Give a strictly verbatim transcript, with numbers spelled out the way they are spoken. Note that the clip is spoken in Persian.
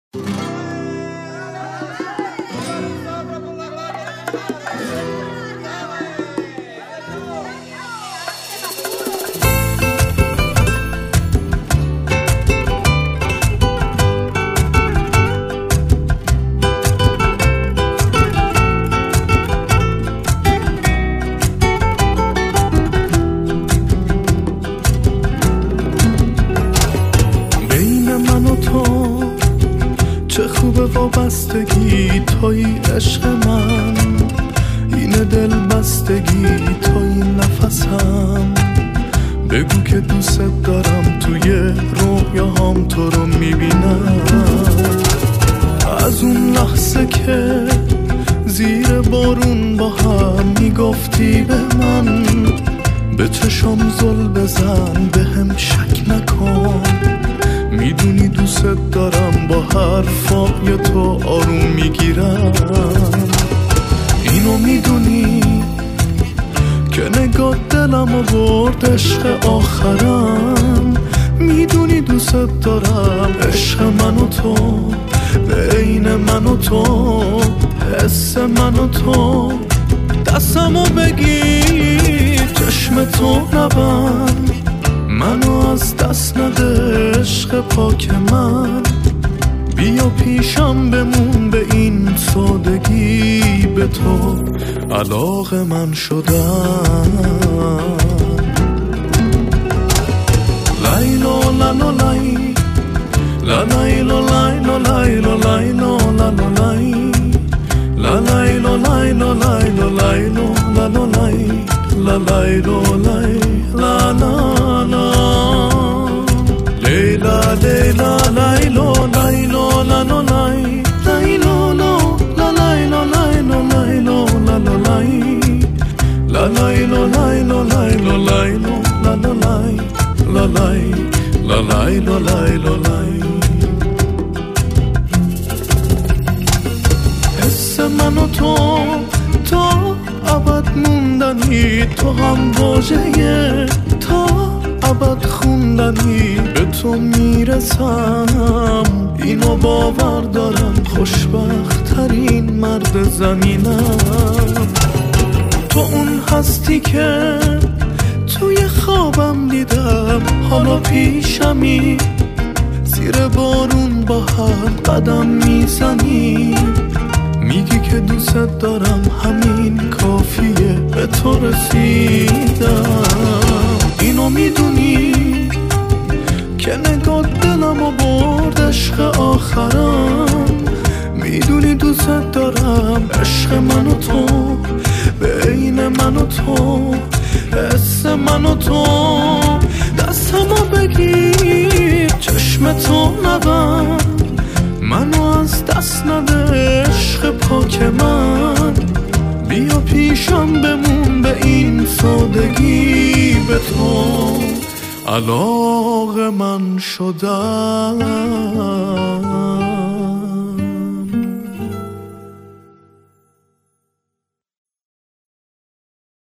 چه خوبه وابستگی توی عشق من، اینه دل بستگی توی نفسم. بگو که دوست دارم، توی رویاهام تو رو میبینم. از اون لحظه که زیر بارون با هم میگفتی به من، به چشم زل بزن، به هم شک نکن. میدونی دوست دارم، با حرفای تو آروم میگیرم. اینو میدونی که نگاه دلم و برد عشق آخرم. میدونی دوست دارم، عشق من و تو، بین من و تو، حس من و تو. دستمو بگیر، چشم تو نبند، منو از دست نده عشق پاک من. بیا پیشم بمون، به این سادگی به تو علاقه من شدم. لایلو لالو لای، لالایلو لایلو لایلو لایلو لالو لای، لالایلو لایلو لایلو لایلو لالو لای، لالایلو لای لا لا لا. لیلا لیلا لایلو لایلو لالو لای، لایلو لو لالایلو لایلو لایلو لالو لای، لالایلو لایلو لایلو لایلو لالو لای، لالای لالایلو لایلو لای. حس من و تو تا ابد موندنی، تو هم واژه تا ابد خوندنی. به تو میرسم، اینو باور دارم، خوشبخت ترین مرد زمینم. تو اون هستی که توی خوابم دیدم، حالا پیشمی، زیر بارون با هم قدم میزنی. میگی که دوست دارم، همین کافیه، به تو رسیدم. اینو میدونی که نگاه دلم و برد عشق آخرم. میدونی دوست دارم، عشق من و تو، بین من و تو، حس من و تو. دستمو بگیر، چشم تو نبند، منو از دست نده عشق پاک من. بیا پیشم بمون، به این سادگی به تو علاقه من شدم.